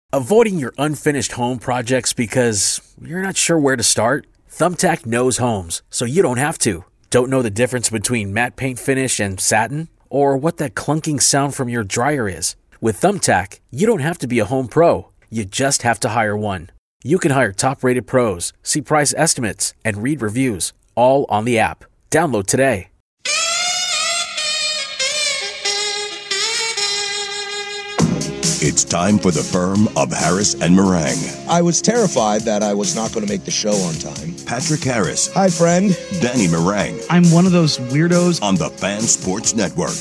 Avoiding your unfinished home projects because you're not sure where to start? Thumbtack knows homes, so you don't have to. Don't know the difference between matte paint finish and satin? Or what that clunking sound from your dryer is? With Thumbtack, you don't have to be a home pro. You just have to hire one. You can hire top-rated pros, see price estimates, and read reviews, all on the app. Download today. It's time for the firm of Harris and Meringue. I was terrified that I was not going to make the show on time. Patrick Harris. Hi, friend. Danny Meringue. I'm one of those weirdos. On the Fan Sports Network.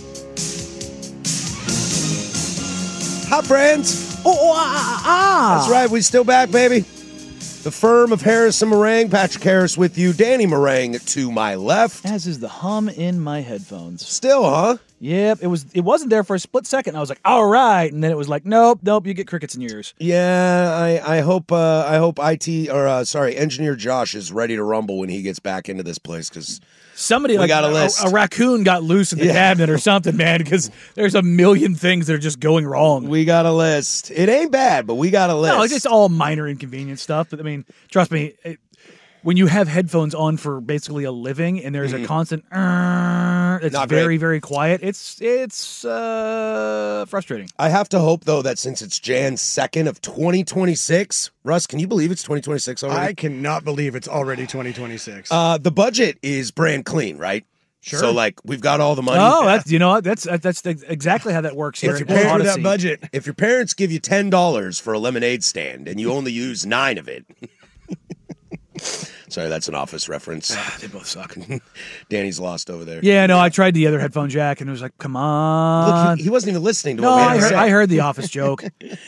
Hi, friends. That's right. We still back, baby. The firm of Harris and Meringue. Patrick Harris with you. Danny Meringue to my left. As is the hum in my headphones. Still, huh? Yep, it wasn't there for a split second. I was like, all right, and then it was like, nope, you get crickets in your ears. Yeah, I hope engineer Josh is ready to rumble when he gets back into this place because somebody we got a list. A raccoon got loose in the cabinet or something, man, because there's a million things that are just going wrong. We got a list. It ain't bad, but we got a list. No, it's just all minor inconvenience stuff. But I mean, trust me. When you have headphones on for basically a living and there's a constant it's very, very quiet, it's frustrating. I have to hope, though, that since it's Jan 2nd of 2026, Russ, can you believe it's 2026 already? I cannot believe it's already 2026. The budget is brand clean, right? Sure. So, like, we've got all the money. Oh, that's exactly how that works here. If at Odyssey. That budget. If your parents give you $10 for a lemonade stand and you only use 9 of it... Sorry, that's an Office reference. They both suck. Danny's lost over there. Yeah, no, I tried the other headphone jack, and it was like, come on. Look, he wasn't even listening to no, what we had to say. I heard the Office joke.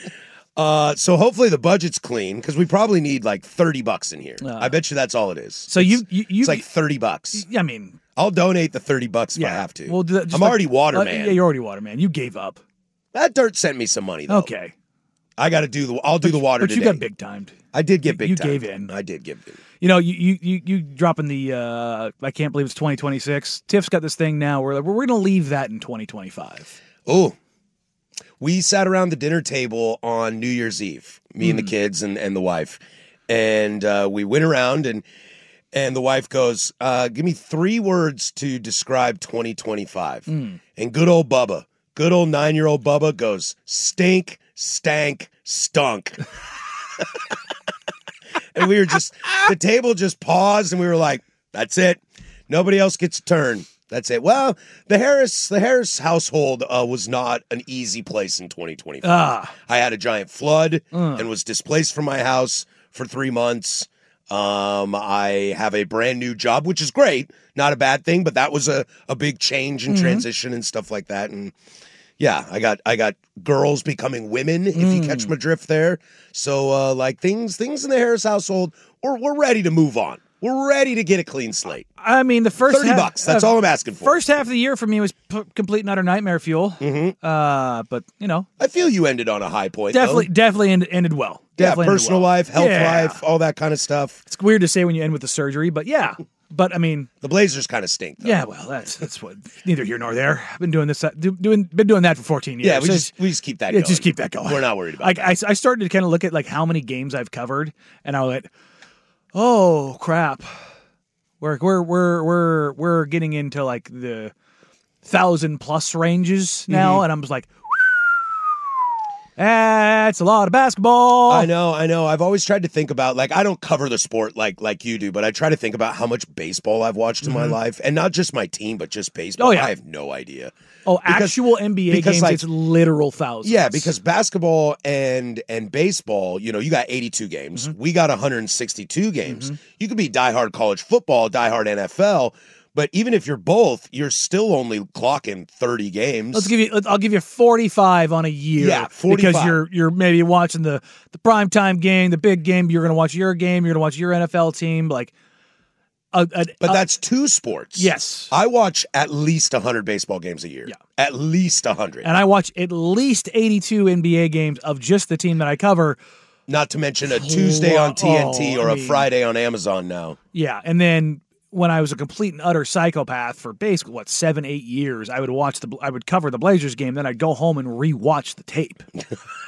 So hopefully the budget's clean, because we probably need like $30 in here. I bet you that's all it is. So it's like $30. I mean, I'll donate the $30 if I have to. Well, I'm already Waterman. Yeah, you're already Waterman. You gave up. That dirt sent me some money, though. Okay. I got to do I'll do the water today. But you got big timed. I did get big timed. You gave in. I did give in. You know, you dropping the I can't believe it's 2026. Tiff's got this thing now where we're going to leave that in 2025. Oh, we sat around the dinner table on New Year's Eve, me and the kids and the wife, and we went around and the wife goes, "Give me 3 words to describe 2025." And good old 9-year-old Bubba goes, "Stink, stank, stunk." And we were the table just paused, and we were like, that's it. Nobody else gets a turn. That's it. Well, the Harris household was not an easy place in 2025. I had a giant flood and was displaced from my house for 3 months. I have a brand new job, which is great. Not a bad thing, but that was a big change and transition and stuff like that. And yeah, I got girls becoming women, if you catch my drift there. So like things in the Harris household, we're ready to move on. We're ready to get a clean slate. I mean, the first $30. That's all I'm asking for. First half of the year for me was complete and utter nightmare fuel. But you know, I feel you ended on a high point. Definitely ended well. Definitely personal life, health life, all that kind of stuff. It's weird to say when you end with the surgery, but yeah. But I mean, the Blazers kind of stink, though. Yeah, well, that's what neither here nor there. I've been doing this, been doing that for 14 years. Yeah, we just keep that going. Just keep that going. We're not worried about that. I started to kind of look at like how many games I've covered, and I was like, oh crap, we're getting into like the 1,000+ ranges now, and I'm just like, that's a lot of basketball. I know. I've always tried to think about, like, I don't cover the sport like you do, but I try to think about how much baseball I've watched in my life, and not just my team, but just baseball. Oh, yeah. I have no idea. Actual NBA games, like, it's literal thousands. Yeah, because basketball and baseball, you know, you got 82 games. We got 162 games. You could be diehard college football, diehard NFL. But even if you're both, you're still only clocking 30 games. I'll give you 45 on a year. Yeah, 45. Because you're maybe watching the primetime game, the big game. You're going to watch your game. You're going to watch your NFL team. Like, but that's 2 sports. Yes, I watch at least 100 baseball games a year. Yeah, at least 100. And I watch at least 82 NBA games of just the team that I cover. Not to mention a Tuesday on TNT or a Friday on Amazon now. Yeah, and then when I was a complete and utter psychopath for basically 7-8 years, I would cover the Blazers game, then I'd go home and rewatch the tape.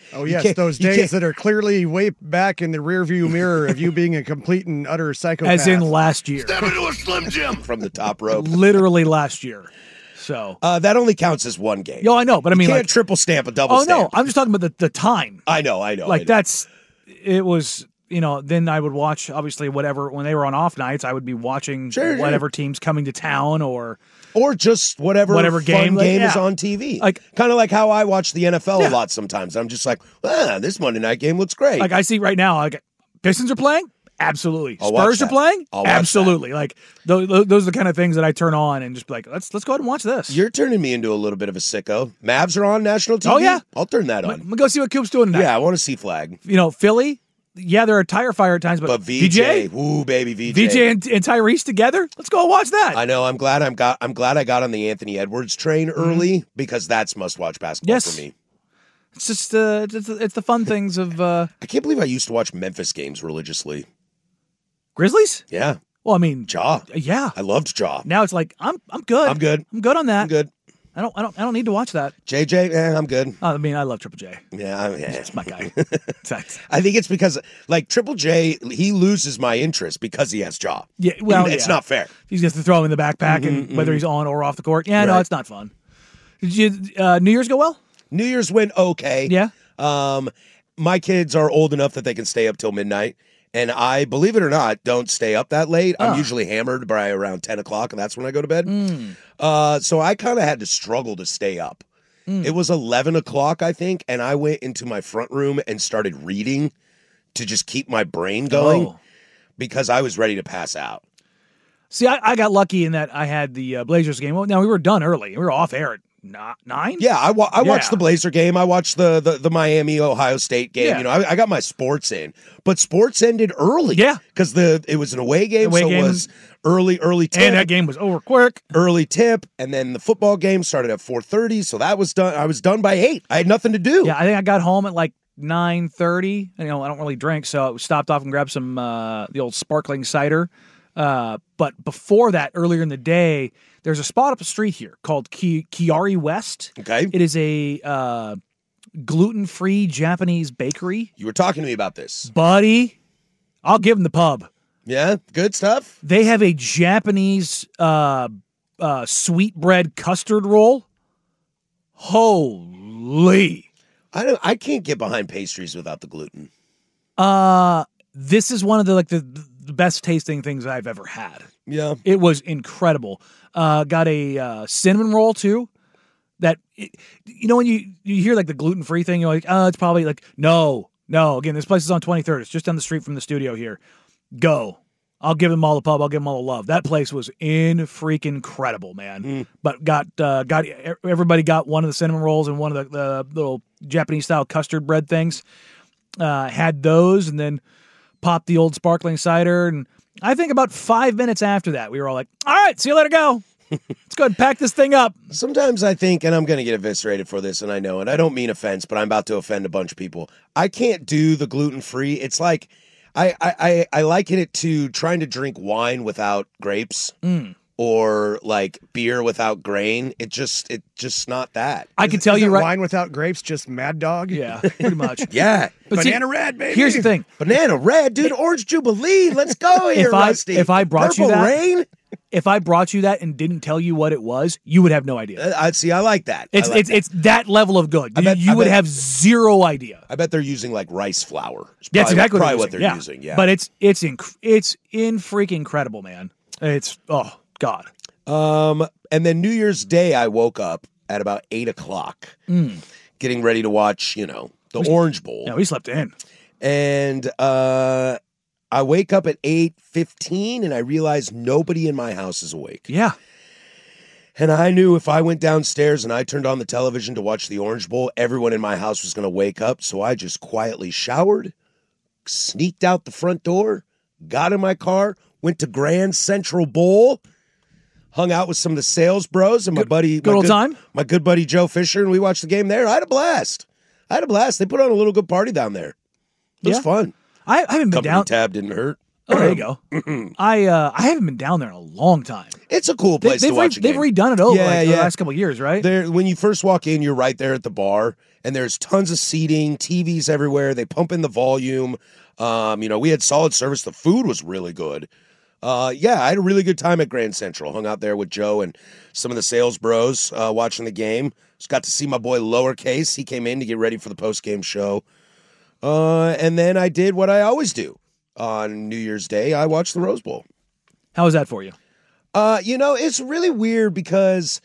Oh, yes, those days that are clearly way back in the rearview mirror of you being a complete and utter psychopath. As in last year. Step into a Slim Jim from the top rope. Literally last year. So that only counts as one game. Yo, I know, but I mean, you can't like, triple stamp a double oh stamp. no, I'm just talking about the time. I know. Like it was. Then I would watch, obviously, whatever, when they were on off nights, I would be watching whatever team's coming to town or just whatever game, fun game is on TV. Like, kind of like how I watch the NFL a lot sometimes. I'm just like, this Monday night game looks great. Like I see right now, like Pistons are playing? Absolutely. I'll watch Spurs are that. playing? I'll watch Absolutely. Like those are the kind of things that I turn on and just be like, let's go ahead and watch this. You're turning me into a little bit of a sicko. Mavs are on national TV? Oh, yeah. I'll turn that I'm on. going to go see what Coop's doing tonight. Yeah, I want to see Flag. Philly, they're a tire fire at times, but VJ, ooh, baby, VJ. VJ and Tyrese together? Let's go watch that. I know. I'm glad I got on the Anthony Edwards train early because that's must-watch basketball for me. It's just it's the fun things of I can't believe I used to watch Memphis games religiously. Grizzlies? Yeah. Well, I mean, Ja. Yeah. I loved Ja. Now it's like I'm good. I'm good. I'm good on that. I'm good. I don't need to watch that. JJ, I'm good. I mean, I love Triple J. Yeah, It's my guy. I think it's because like Triple J, he loses my interest because he has Ja. Yeah, well, it's not fair. He's just to throw him in the backpack and whether he's on or off the court. Yeah, no, it's not fun. Did you New Year's go well? New Year's went okay. Yeah. My kids are old enough that they can stay up till midnight. And I, believe it or not, don't stay up that late. I'm usually hammered by around 10 o'clock, and that's when I go to bed. So I kind of had to struggle to stay up. It was 11 o'clock, I think, and I went into my front room and started reading to just keep my brain going because I was ready to pass out. See, I got lucky in that I had the Blazers game. Well, now we were done early. We were off air at 9? Yeah, I watched the Blazer game. I watched the Miami Ohio State game. Yeah. I got my sports in, but sports ended early. Yeah, because it was an away game, so it was early tip, and that game was over quick. Early tip, and then the football game started at 4:30, so that was done. I was done by 8. I had nothing to do. Yeah, I think I got home at like 9:30. I don't really drink, so I stopped off and grabbed some the old sparkling cider. But before that, earlier in the day, there's a spot up the street here called Kiari West. Okay. It is a gluten-free Japanese bakery. You were talking to me about this. Buddy, I'll give them the pub. Yeah, good stuff. They have a Japanese sweetbread custard roll. Holy. I can't get behind pastries without the gluten. This is one of the best tasting things I've ever had. Yeah. It was incredible. Got a cinnamon roll too. That when you hear like the gluten-free thing, you're like, it's probably like no. Again, this place is on 23rd. It's just down the street from the studio here. Go. I'll give them all the pub. I'll give them all the love. That place was freaking incredible, man. But everybody got one of the cinnamon rolls and one of the little Japanese style custard bread things. Had those and then popped the old sparkling cider. And I think about 5 minutes after that, we were all like, all right, see you later, go. Let's go ahead and pack this thing up. Sometimes I think, and I'm going to get eviscerated for this, and I know, and I don't mean offense, but I'm about to offend a bunch of people. I can't do the gluten-free. It's like, I liken it to trying to drink wine without grapes or like beer without grain. It's just not that. I can tell you right. Wine without grapes, just Mad Dog? Yeah, pretty much. Yeah. But Banana Red, baby. Here's the thing. Banana Red, dude. Orange Jubilee. Let's go here, Rusty. If I brought Purple you that, Rain. If I brought you that and didn't tell you what it was, you would have no idea. I like that. It's that level of good. You would have zero idea. I bet they're using like rice flour. That's exactly what they're using. Yeah, but it's in freaking incredible, man. It's God. And then New Year's Day, I woke up at about 8 o'clock, getting ready to watch, the Orange Bowl. Yeah, we slept in, and I wake up at 8:15 and I realize nobody in my house is awake. Yeah. And I knew if I went downstairs and I turned on the television to watch the Orange Bowl, everyone in my house was going to wake up. So I just quietly showered, sneaked out the front door, got in my car, went to Grand Central Bowl, hung out with some of the sales bros and my good buddy Joe Fisher, and we watched the game there. I had a blast. They put on a little good party down there. It was fun. I haven't been Company down. tab didn't hurt. Oh, there you go. I haven't been down there in a long time. It's a cool place to watch a game. They've redone it over the last couple of years, right? When you first walk in, you're right there at the bar, and there's tons of seating, TVs everywhere. They pump in the volume. We had solid service. The food was really good. I had a really good time at Grand Central. Hung out there with Joe and some of the sales bros watching the game. Just got to see my boy Lowercase. He came in to get ready for the post-game show. And then I did what I always do on New Year's Day. I watched the Rose Bowl. How was that for you? It's really weird because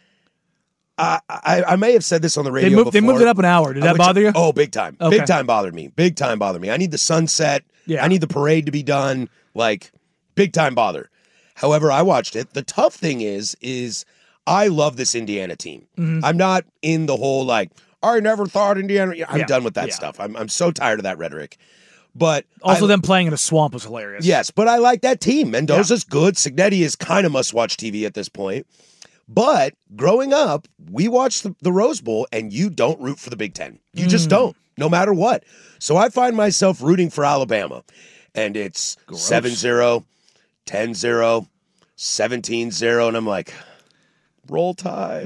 I may have said this on the radio before. They moved it up an hour. Did that bother you? Oh, big time. Okay. Big time bothered me. Big time bothered me. I need the sunset. Yeah. I need the parade to be done. Like, big time bother. However, I watched it. The tough thing is I love this Indiana team. Mm-hmm. I'm not in the whole, like, I never thought Indiana. I'm done with that Yeah. stuff. I'm so tired of that rhetoric. But Also, them playing in a swamp was hilarious. yes, but I like that team. Mendoza's good. Signetti is kind of must-watch TV at this point. But growing up, we watched the Rose Bowl, and you don't root for the Big Ten. You just don't, no matter what. So I find myself rooting for Alabama, and it's 7-0, 10-0, 17-0, and I'm like, roll Tide.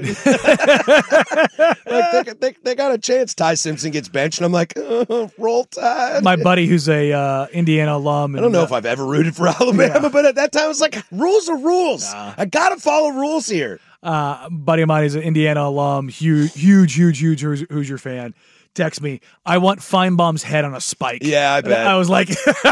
They got a chance. Ty Simpson gets benched, and I'm like, roll Tide. My buddy who's a Indiana alum. I don't know if I've ever rooted for Alabama, but at that time, I was like, rules are rules. I got to follow rules here. Buddy of mine is an Indiana alum, huge Hoosier fan. Text me, I want Feinbaum's head on a spike. Yeah, I bet. I was like,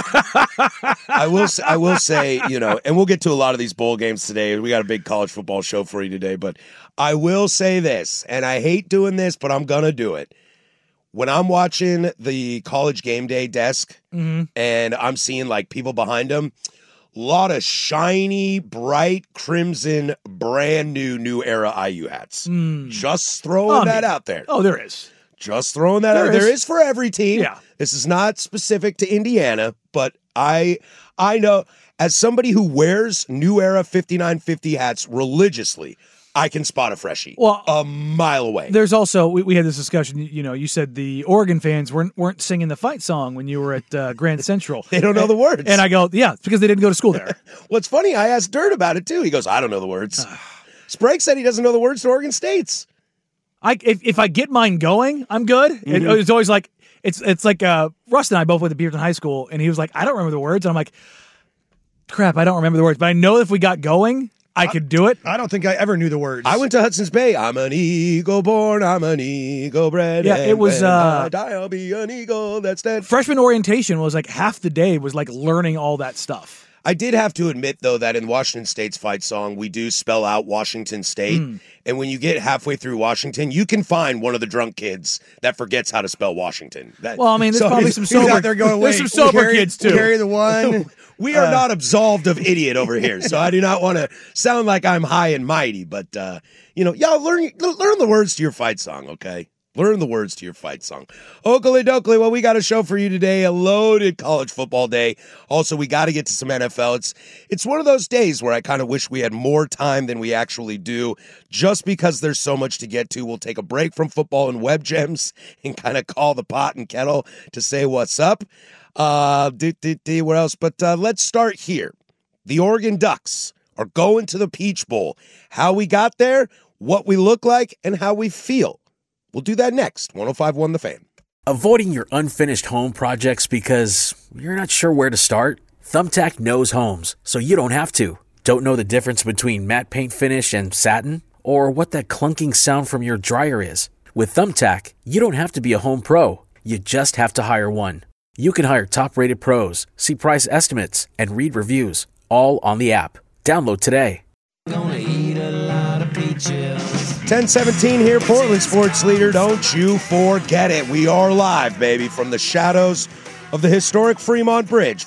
I will say, and we'll get to a lot of these bowl games today. We got a big college football show for you today, but I will say this, and I hate doing this, but I'm going to do it. When I'm watching the College Game Day desk and I'm seeing like people behind them, a lot of shiny, bright, crimson, brand new era IU hats. Just throwing that out there. oh, there is. Just throwing that out. There is for every team. Yeah. This is not specific to Indiana, but I know as somebody who wears New Era 5950 hats religiously, I can spot a freshie a mile away. There's also, we had this discussion, you said the Oregon fans weren't singing the fight song when you were at Grand Central. They don't know the words. And I go, yeah, it's because they didn't go to school there. What's funny, I asked Dirt about it too. He goes, I don't know the words. Sprague said he doesn't know the words to Oregon State's. If I get mine going, I'm good. It's always like it's like Russ and I both went to Beaverton High School, and he was like, I don't remember the words, and I'm like, crap, I don't remember the words, but I know if we got going, I could do it. I don't think I ever knew the words. I went to Hudson's Bay. I'm an eagle born. I'm an eagle bred. Yeah, it was. When I die, I'll be an eagle that's dead. Freshman orientation was like half the day was like learning all that stuff. I did have to admit, though, that in Washington State's fight song, we do spell out Washington State. And when you get halfway through Washington, you can find one of the drunk kids that forgets how to spell Washington. Well, I mean, there's probably some He's sober. out there going, there's some sober kids too. Carry the one. We are not absolved of idiot over here, so I do not want to sound like I'm high and mighty. But, y'all learn the words to your fight song, okay? Learn the words to your fight song. Oakley Dokley, well, we got a show for you today, a loaded college football day. Also, we got to get to some NFL. It's one of those days where I kind of wish we had more time than we actually do. Just because there's so much to get to, we'll take a break from football and web gems and kind of call the pot and kettle to say what's up. What else? But let's start here. The Oregon Ducks are going to the Peach Bowl. How we got there, what we look like, and how we feel. We'll do that next. 105.1 The Fan. Avoiding your unfinished home projects because you're not sure where to start? Thumbtack knows homes, so you don't have to. Don't know the difference between matte paint finish and satin? Or what that clunking sound from your dryer is? With Thumbtack, you don't have to be a home pro. You just have to hire one. You can hire top-rated pros, see price estimates, and read reviews, all on the app. Download today. Gonna eat a lot of peaches. 10:17 here, Portland sports leader. Don't you forget it. We are live, baby, from the shadows of the historic Fremont Bridge.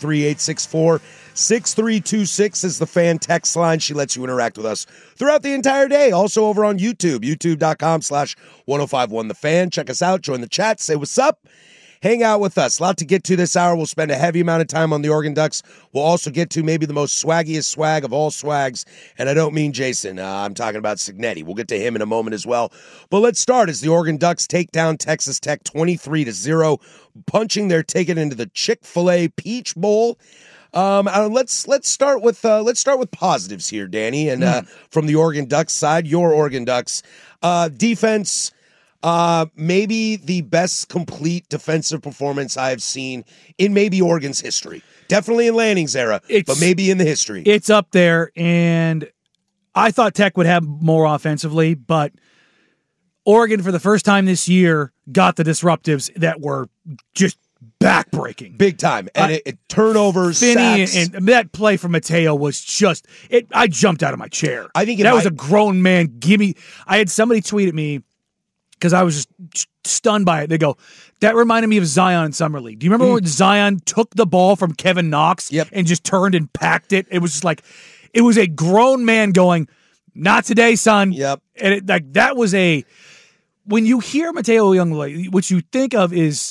503-864-6326 is the Fan text line. She lets you interact with us throughout the entire day. Also over on YouTube, youtube.com/1051 The Fan. Check us out. Join the chat. Say what's up. Hang out with us. A lot to get to this hour. We'll spend a heavy amount of time on the Oregon Ducks. We'll also get to maybe the most swaggiest swag of all swags. And I don't mean Jason. I'm talking about Signetti. We'll get to him in a moment as well. But let's start as the Oregon Ducks take down Texas Tech 23-0, punching their ticket into the Chick-fil-A Peach Bowl. Let's start with positives here, Danny. And from the Oregon Ducks side, your Oregon Ducks defense. Maybe the best complete defensive performance I've seen in maybe Oregon's history. Definitely in Lanning's era, but maybe in the history. It's up there, and I thought Tech would have more offensively, but Oregon, for the first time this year, got the disruptives that were just backbreaking. Big time. And turnovers, Finney, sacks. and that play from Mateo was just, I jumped out of my chair. I think that was a grown man. I had somebody tweet at me because I was just stunned by it. They go, that reminded me of Zion in Summer League. Do you remember when Zion took the ball from Kevin Knox and just turned and packed it? It was just like, it was a grown man going, not today, son. Yep. And that was when you hear Mateo Young, what you think of is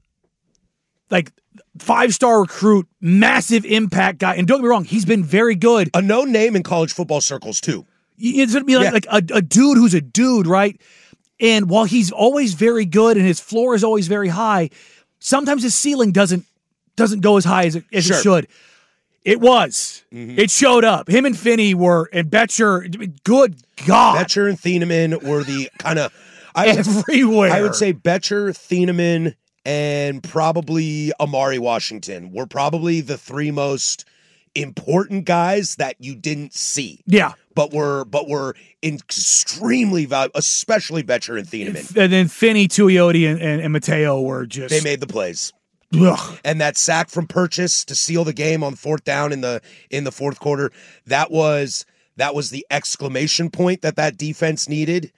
like 5-star recruit, massive impact guy. And don't get me wrong, he's been very good. A known name in college football circles, too. It's going to be like a dude who's a dude, right? And while he's always very good and his floor is always very high, sometimes his ceiling doesn't go as high as it should. It was. Mm-hmm. It showed up. Him and Finney and Betcher, good God. Betcher and Thieneman were the kind of... everywhere. I would say Betcher, Thieneman, and probably Amari Washington were probably the three most important guys that you didn't see. Yeah. But were extremely valuable, especially Betcher and Thieneman. And then Finney, Tuioti, and Mateo were just... They made the plays. Ugh. And that sack from Purchase to seal the game on 4th down in the fourth quarter, that was the exclamation point that defense needed.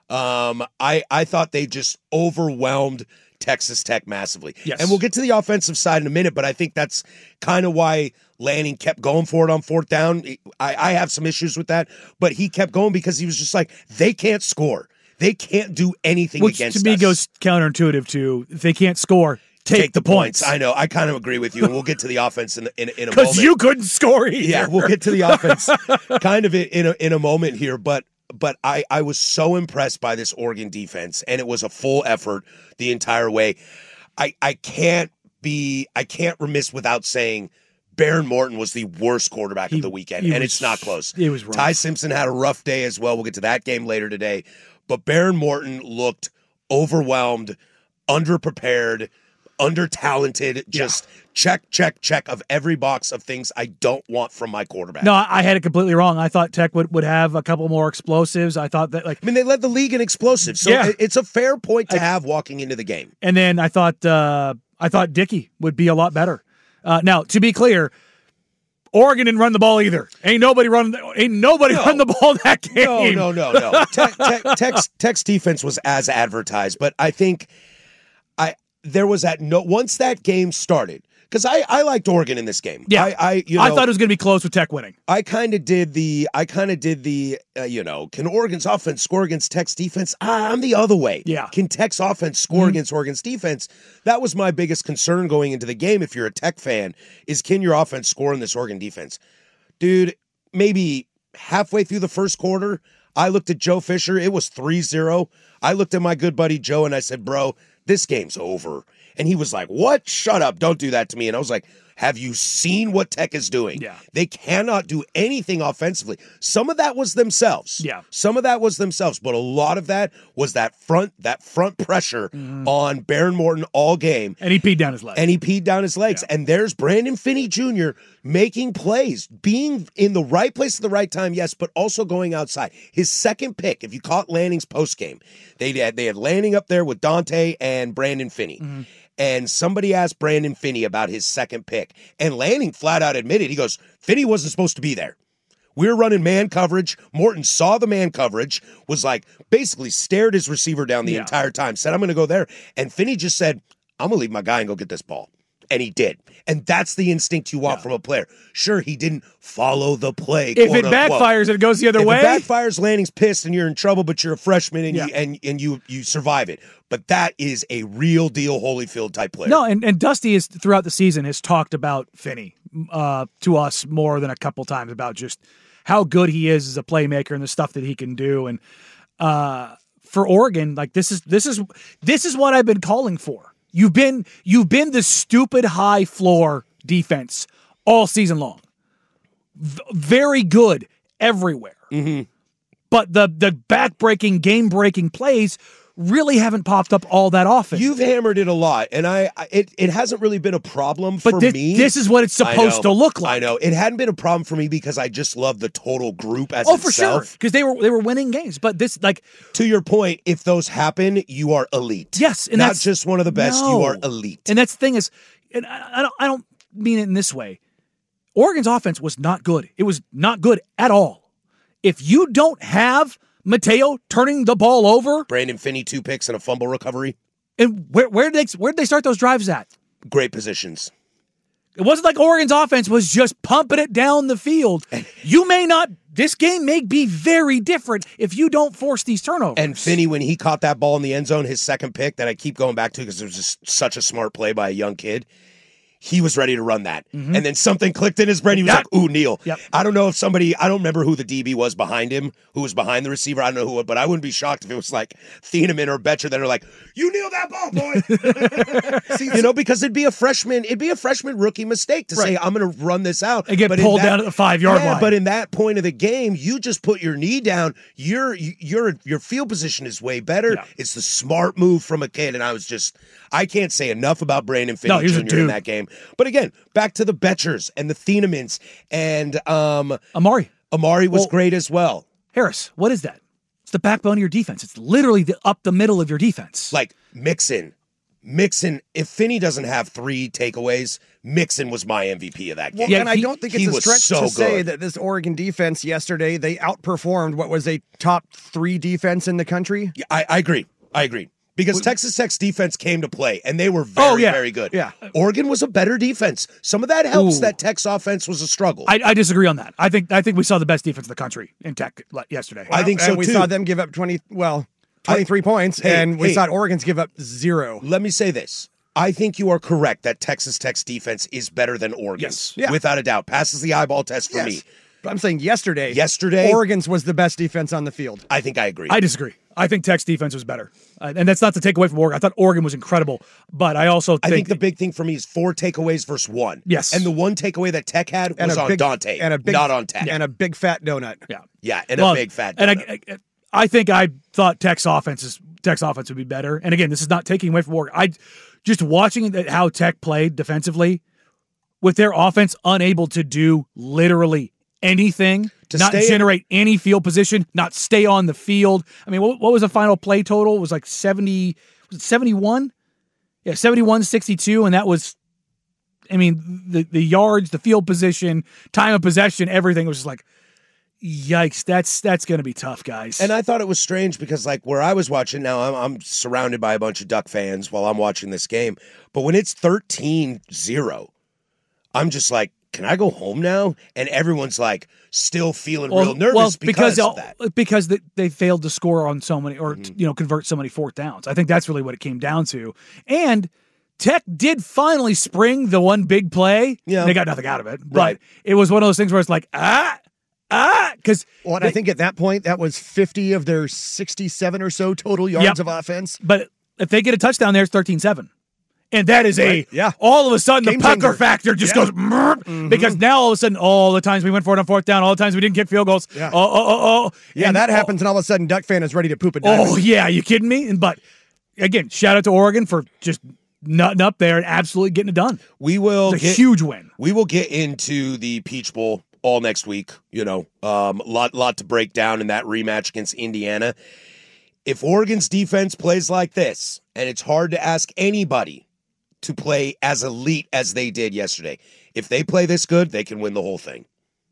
I thought they just overwhelmed Texas Tech massively. Yes. And we'll get to the offensive side in a minute, but I think that's kind of why Lanning kept going for it on 4th down. I have some issues with that, but he kept going because he was just like, they can't score. They can't do anything against us. Which to me goes counterintuitive to, if they can't score, take the points. I know. I kind of agree with you, and we'll get to the offense in a moment. Because you couldn't score either. Yeah, we'll get to the offense kind of in a moment here, but I was so impressed by this Oregon defense, and it was a full effort the entire way. I can't remiss without saying Baron Morton was the worst quarterback of the weekend, and it's not close. It was rough. Ty Simpson had a rough day as well. We'll get to that game later today. But Baron Morton looked overwhelmed, underprepared, under-talented, just check of every box of things I don't want from my quarterback. No, I had it completely wrong. I thought Tech would have a couple more explosives. I thought that they led the league in explosives, so it's a fair point to have walking into the game. And then I thought Dickey would be a lot better. Now, to be clear, Oregon didn't run the ball either. Ain't nobody run the ball that game. No. Tech's defense was as advertised, but I think there was once that game started, because I liked Oregon in this game. Yeah, I thought it was going to be close with Tech winning. I kind of did the can Oregon's offense score against Tech's defense? I'm the other way. Yeah. Can Tech's offense score against Oregon's defense? That was my biggest concern going into the game. If you're a Tech fan, is can your offense score in this Oregon defense? Dude, maybe halfway through the first quarter, I looked at Joe Fisher. It was 3-0. I looked at my good buddy Joe and I said, bro, this game's over. And he was like, what? Shut up. Don't do that to me. And I was like, have you seen what Tech is doing? Yeah. They cannot do anything offensively. Some of that was themselves. Yeah. Some of that was themselves. But a lot of that was that front pressure on Baron Morton all game. And he peed down his legs. Yeah. And there's Brandon Finney Jr. making plays, being in the right place at the right time, yes, but also going outside. His second pick, if you caught Lanning's postgame, they had Lanning up there with Dante and Brandon Finney. Mm-hmm. And somebody asked Brandon Finney about his second pick. And Lanning flat out admitted, he goes, Finney wasn't supposed to be there. We were running man coverage. Morton saw the man coverage, was like, basically stared his receiver down the entire time, said, I'm going to go there. And Finney just said, I'm going to leave my guy and go get this ball. And he did. And that's the instinct you want from a player. Sure, he didn't follow the play. If it backfires and it goes the other way. If it backfires, Lanning's pissed and you're in trouble, but you're a freshman and you survive it. But that is a real deal Holyfield type player. No, and Dusty is throughout the season has talked about Finney to us more than a couple times about just how good he is as a playmaker and the stuff that he can do. And for Oregon, like this is what I've been calling for. You've been the stupid high floor defense all season long. Very good everywhere. Mm-hmm. But the back-breaking, game-breaking plays really haven't popped up all that often. You've hammered it a lot, and it hasn't really been a problem but for me. This is what it's supposed to look like. I know. It hadn't been a problem for me because I just love the total group as for sure. itself. Because they were winning games. But this, like, to your point, if those happen, you are elite. Yes, and not that's just one of the best. No. You are elite. And that's the thing is, and I don't mean it in this way. Oregon's offense was not good. It was not good at all. If you don't have Mateo turning the ball over, Brandon Finney 2 picks and a fumble recovery. and where did they start those drives at? Great positions. It wasn't like Oregon's offense was just pumping it down the field. You may not. This game may be very different if you don't force these turnovers. And Finney, when he caught that ball in the end zone, his second pick that I keep going back to because it was just such a smart play by a young kid. He was ready to run that. Mm-hmm. And then something clicked in his brain. He was like, ooh, Neal. Yep. I don't know if somebody, I don't remember who the DB was behind him, who was behind the receiver. I don't know who, but I wouldn't be shocked if it was like Thieneman or Betcher that are like, you kneel that ball, boy. See, because it'd be a freshman rookie mistake to say, I'm going to run this out. And get pulled down at the 5-yard line. But in that point of the game, you just put your knee down. Your field position is way better. Yeah. It's the smart move from a kid. And I can't say enough about Brandon Finney Jr. in that game. But again, back to the Betchers and the Thienemans and Amari. Amari was great as well. Harris, what is that? It's the backbone of your defense. It's literally up the middle of your defense. Like Mixon. If Finney doesn't have 3 takeaways, Mixon was my MVP of that game. Well, and I don't think it's a stretch to say that this Oregon defense yesterday, they outperformed what was a top 3 defense in the country. Yeah, I agree. Because Texas Tech's defense came to play, and they were very good. Yeah. Oregon was a better defense. Some of that helps that Tech's offense was a struggle. I disagree on that. I think we saw the best defense in the country in Tech yesterday. I think so, we too. saw them give up 23 points, and we saw Oregon's give up 0. Let me say this. I think you are correct that Texas Tech's defense is better than Oregon's. Yes. Yeah. Without a doubt. Passes the eyeball test for me. But I'm saying yesterday, Oregon's was the best defense on the field. I think I agree. I disagree. I think Tech's defense was better. And that's not to take away from Oregon. I thought Oregon was incredible. But I also think the big thing for me is 4 takeaways versus 1. Yes. And the 1 takeaway that Tech had was on Dante, not on Tech. And a big fat donut. Yeah. Yeah, and a big fat donut. And I think I thought Tech's offense would be better. And again, this is not taking away from Oregon. Just watching how Tech played defensively, with their offense unable to do literally anything, not generate any field position, not stay on the field. I mean, what was the final play total? It was like 70, was it 71? Yeah, 71-62, and that was, I mean, the yards, the field position, time of possession, everything was just like, yikes, that's going to be tough, guys. And I thought it was strange because, like, where I was watching now, I'm surrounded by a bunch of Duck fans while I'm watching this game. But when it's 13-0, I'm just like, can I go home now? And everyone's like still feeling real nervous because of that. Because they failed to score on so many or convert so many 4th downs. I think that's really what it came down to. And Tech did finally spring the one big play. Yeah. They got nothing out of it. But it was one of those things where it's like, because I think at that point that was 50 of their 67 or so total yards of offense. But if they get a touchdown there, it's 13-7. And that is all of a sudden Game the pucker changer. factor just goes because now all of a sudden all the times we went for it on 4th down, all the times we didn't get field goals. Yeah. And that happens, and all of a sudden Duck fan is ready to poop a diamond. Oh yeah, you kidding me? But again, shout out to Oregon for just nutting up there and absolutely getting it done. It's a huge win. We will get into the Peach Bowl all next week. Lot to break down in that rematch against Indiana. If Oregon's defense plays like this, and it's hard to ask anybody to play as elite as they did yesterday. If they play this good, they can win the whole thing.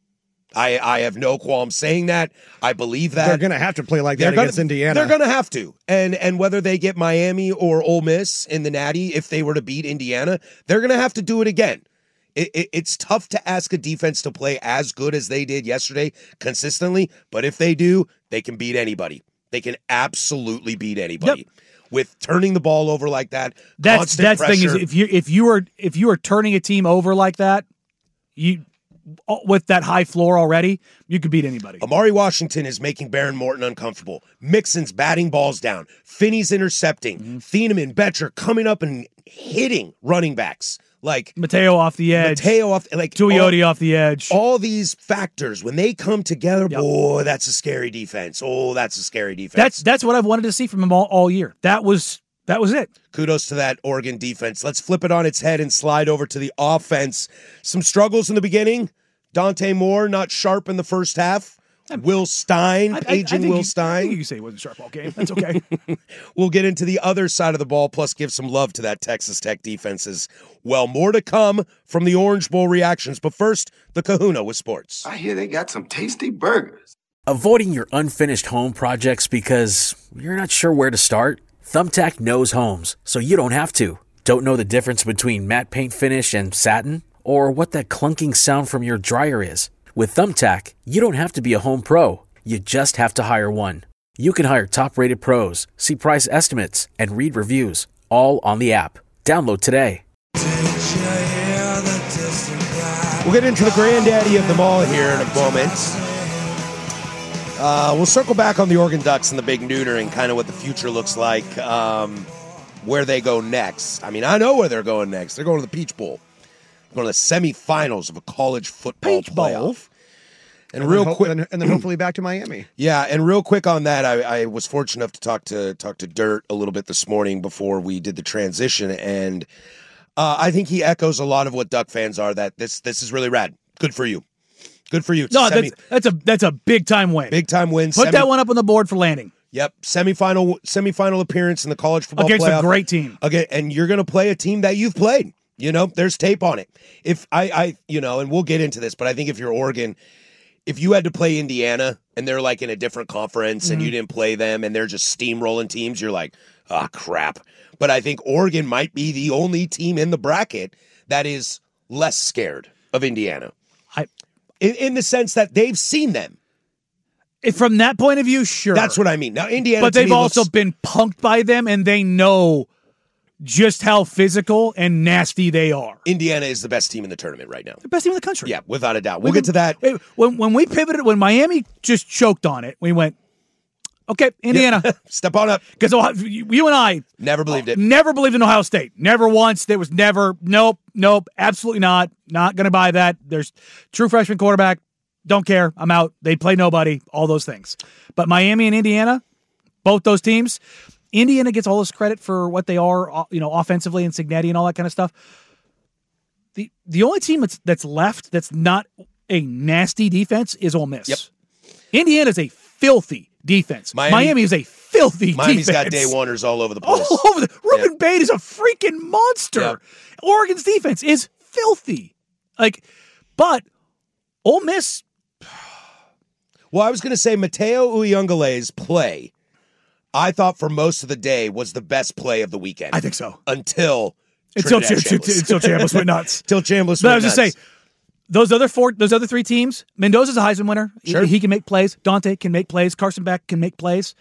I have no qualm saying that. I believe that. They're going to have to play like that against Indiana. They're going to have to. And whether they get Miami or Ole Miss in the Natty, if they were to beat Indiana, they're going to have to do it again. It's tough to ask a defense to play as good as they did yesterday consistently, but if they do, they can beat anybody. They can absolutely beat anybody. Yep. With turning the ball over like that, that's the thing is if you are turning a team over like that, you with that high floor already, you could beat anybody. Amari Washington is making Baron Morton uncomfortable. Mixon's batting balls down. Finney's intercepting. Thieneman, Betcher coming up and hitting running backs. Like Mateo off the edge. Tuioti off the edge. All these factors, when they come together, boy, that's a scary defense. Oh, that's a scary defense. That's what I've wanted to see from them all year. That was it. Kudos to that Oregon defense. Let's flip it on its head and slide over to the offense. Some struggles in the beginning. Dante Moore not sharp in the first half. Will Stein, aging Will Stein. I think you can say it wasn't a sharp all game. That's okay. We'll get into the other side of the ball, plus give some love to that Texas Tech defense as well. More to come from the Orange Bowl reactions. But first, the Kahuna with sports. I hear they got some tasty burgers. Avoiding your unfinished home projects because you're not sure where to start? Thumbtack knows homes, so you don't have to. Don't know the difference between matte paint finish and satin? Or what that clunking sound from your dryer is? With Thumbtack, you don't have to be a home pro. You just have to hire one. You can hire top-rated pros, see price estimates, and read reviews, all on the app. Download today. We'll get into the granddaddy of them all here in a moment. We'll circle back on the Oregon Ducks and the Big Nooner and kind of what the future looks like, where they go next. I mean, I know where they're going next. They're going to the Peach Bowl. Going to the semifinals of a college football playoff. And then hopefully back to Miami. Yeah, and real quick on that, I was fortunate enough to talk to Dirt a little bit this morning before we did the transition, and I think he echoes a lot of what Duck fans are. That this is really rad. Good for you. Good for you. No, that's a big time win. Big time win. Put that one up on the board for Lanning. Yep, semifinal appearance in the college football against playoff. A great team. Okay, and you're going to play a team that you've played. You know, there's tape on it. If I and we'll get into this, but I think if you're Oregon, if you had to play Indiana and they're like in a different conference and you didn't play them and they're just steamrolling teams, you're like, oh, crap. But I think Oregon might be the only team in the bracket that is less scared of Indiana. In the sense that they've seen them. From that point of view, sure. That's what I mean. Now, Indiana, but they've also been punked by them, and they know just how physical and nasty they are. Indiana is the best team in the tournament right now. The best team in the country. Yeah, without a doubt. We'll get to that. When we pivoted, when Miami just choked on it, we went, okay, Indiana. Yeah. Step on up. Because you and I never believed it. Never believed in Ohio State. Never once. There was never, nope, absolutely not. Not going to buy that. There's true freshman quarterback. Don't care. I'm out. They play nobody. All those things. But Miami and Indiana, both those teams, Indiana gets all this credit for what they are, offensively and Cignetti and all that kind of stuff. The only team that's left that's not a nasty defense is Ole Miss. Yep. Indiana's a filthy defense. Miami is a filthy Miami's defense. got day oneers all over the place. All over Ruben Bate is a freaking monster. Yep. Oregon's defense is filthy. But Ole Miss. Well, I was going to say Mateo Uyungale's play, I thought for most of the day was the best play of the weekend. I think so. Until Chambliss went nuts. Till Chambliss went nuts. But I was just saying, those other three teams, Mendoza's a Heisman winner. Sure. He can make plays. Dante can make plays. Carson Beck can make plays.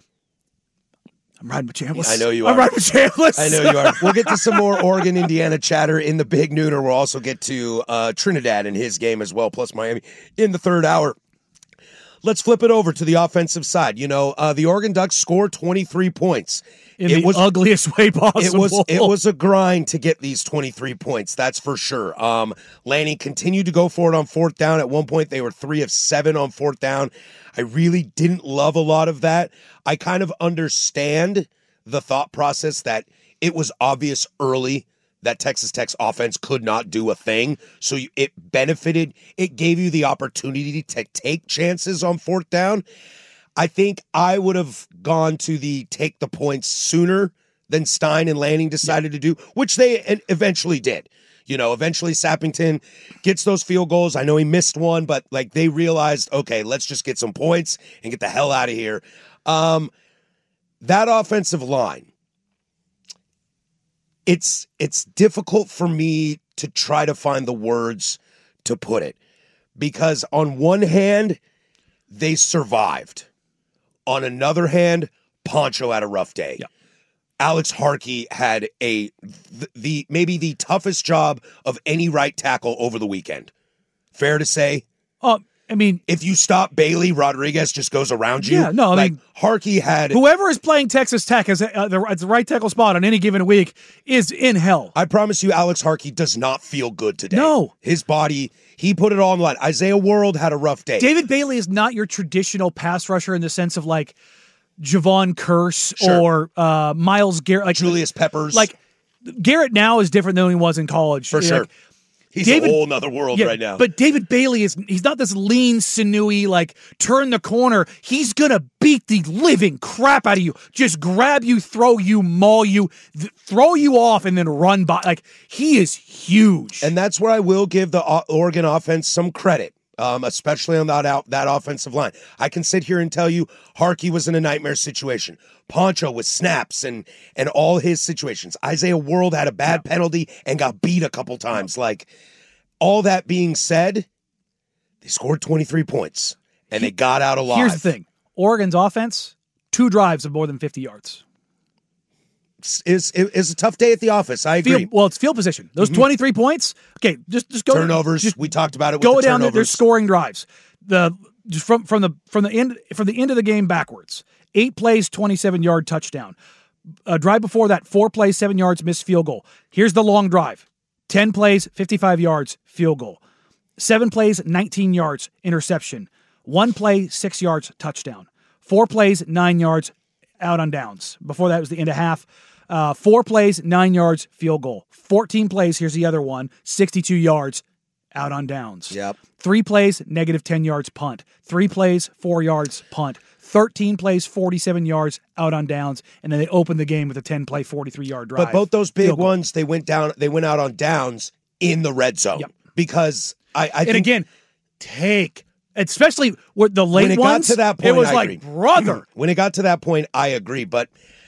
I'm riding with Chambliss. I know you are. I'm riding with Chambliss. I know you are. We'll get to some more Oregon, Indiana chatter in the Big Nooner. We'll also get to Trinidad in his game as well, plus Miami in the third hour. Let's flip it over to the offensive side. The Oregon Ducks scored 23 points. In the ugliest way possible. It was a grind to get these 23 points, that's for sure. Lanning continued to go for it on fourth down. At one point, they were 3 of 7 on fourth down. I really didn't love a lot of that. I kind of understand the thought process that it was obvious early that Texas Tech's offense could not do a thing. So it benefited. It gave you the opportunity to take chances on fourth down. I think I would have gone to the take the points sooner than Stein and Lanning decided to do, which they eventually did. Eventually Sappington gets those field goals. I know he missed one, but they realized, okay, let's just get some points and get the hell out of here. That offensive line, it's difficult for me to try to find the words to put it, because on one hand, they survived. On another hand, Poncho had a rough day. Yeah. Alex Harkey had maybe the toughest job of any right tackle over the weekend. Fair to say? I mean, if you stop Bailey, Rodriguez just goes around you. Yeah, no, I mean, Harkey had whoever is playing Texas Tech as the right tackle spot on any given week is in hell. I promise you, Alex Harkey does not feel good today. No, his body, he put it all on the line. Isaiah World had a rough day. David Bailey is not your traditional pass rusher in the sense of like Javon Curse or Myles Garrett, like Julius Peppers. Like Garrett now is different than he was in college for sure. Like, he's a whole nother world right now. But David Bailey he's not this lean, sinewy, like turn the corner. He's going to beat the living crap out of you. Just grab you, throw you, maul you, throw you off, and then run by. Like, he is huge. And that's where I will give the Oregon offense some credit, especially on that offensive line. I can sit here and tell you Harkey was in a nightmare situation. Poncho with snaps and all his situations. Isaiah World had a bad penalty and got beat a couple times. Like, all that being said, they scored 23 points and they got out alive. Here's the thing. Oregon's offense, 2 drives of more than 50 yards. It's a tough day at the office. I agree. It's field position. Those 23 points. Okay, just go turnovers. We talked about it. With go the down there. They're scoring drives. Just from the end of the game backwards. 8 plays, 27-yard touchdown. A drive before that, 4 plays, 7 yards, missed field goal. Here's the long drive. 10 plays, 55 yards, field goal. 7 plays, 19 yards, interception. 1 play, 6 yards, touchdown. 4 plays, 9 yards, out on downs. Before that was the end of half. 4 plays, 9 yards, field goal. 14 plays, here's the other one, 62 yards, out on downs. Yep. 3 plays, negative 10 yards, punt. 3 plays, 4 yards, punt. 13 plays, 47 yards, out on downs, and then they opened the game with a 10-play, 43-yard drive. But both those big ones, they went out on downs in the red zone. Yep. Because I think... And again, especially with the late ones, got to that point, it was I like, agree. brother. When it got to that point, I agree, but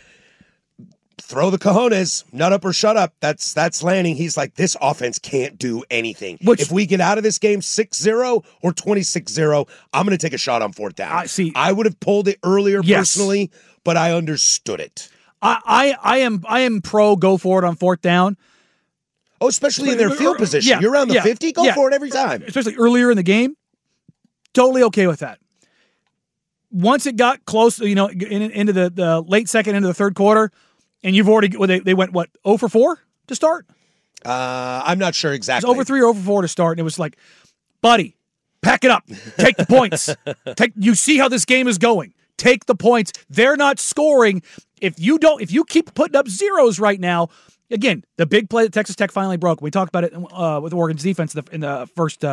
throw the cojones, nut up or shut up. That's Lanning. He's like, this offense can't do anything. If we get out of this game 6-0 or 26-0, I'm going to take a shot on 4th down. I would have pulled it earlier personally, but I understood it. I am pro go for it on 4th down. Oh, especially in their field position. You're around the 50, go for it every time. Especially earlier in the game. Totally okay with that. Once it got close, into the late second, into the third quarter, and you've already they went 0 for 4 to start? I'm not sure exactly. It was over 3 or over 4 to start, and it was like, buddy, pack it up. Take the points. You see how this game is going. Take the points. They're not scoring. If you keep putting up zeros right now, again, the big play that Texas Tech finally broke. We talked about it with Oregon's defense in the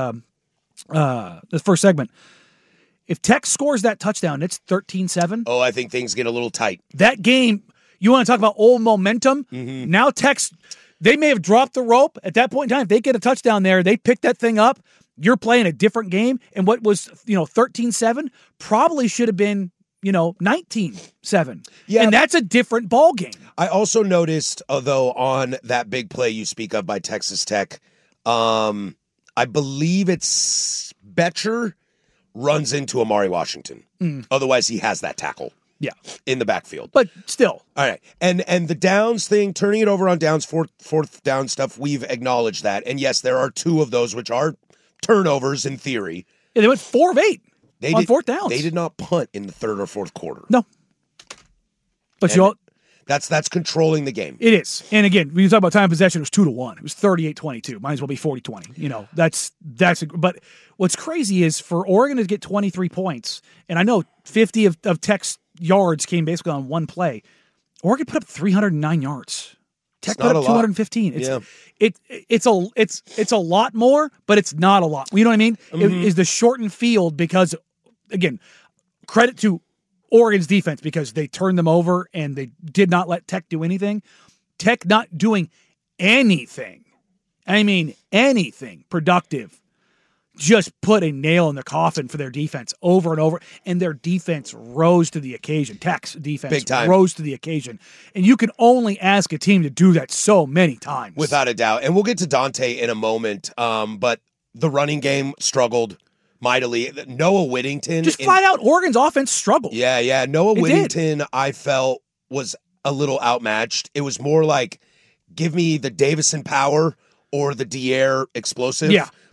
first segment. If Tech scores that touchdown, it's 13-7. Oh, I think things get a little tight. That game, you want to talk about old momentum? Mm-hmm. Now Tech's, they may have dropped the rope. At that point in time, if they get a touchdown there, they pick that thing up, you're playing a different game. And what was, 13-7 probably should have been, 19-7. Yeah. And that's a different ball game. I also noticed, although on that big play you speak of by Texas Tech, I believe it's Betcher runs into Amari Washington. Otherwise, he has that tackle. Yeah, in the backfield. But still. All right. And the downs thing, turning it over on downs, fourth down stuff, we've acknowledged that. And yes, there are 2 of those which are turnovers in theory. Yeah, they went 4 of 8 on 4th downs. They did not punt in the 3rd or 4th quarter. No. But that's controlling the game. It is. And again, when you talk about time of possession, it was 2-1. It was 38-22. Might as well be 40-20. But what's crazy is for Oregon to get 23 points, and I know 50 of Tech's yards came basically on 1 play. Oregon put up 309 yards. Tech put up 215. It's a lot more, but it's not a lot. You know what I mean? Mm-hmm. It is the shortened field because, again, credit to Oregon's defense because they turned them over and they did not let Tech do anything. Tech not doing anything. I mean, anything productive. Just put a nail in the coffin for their defense over and over, and their defense rose to the occasion. Tech's defense rose to the occasion. And you can only ask a team to do that so many times. Without a doubt. And we'll get to Dante in a moment, but the running game struggled mightily. Noah Whittington. Just flat out, Oregon's offense struggled. Yeah. Noah Whittington, I felt, was a little outmatched. It was more like, give me the Davison power or the Dier explosive. Yeah.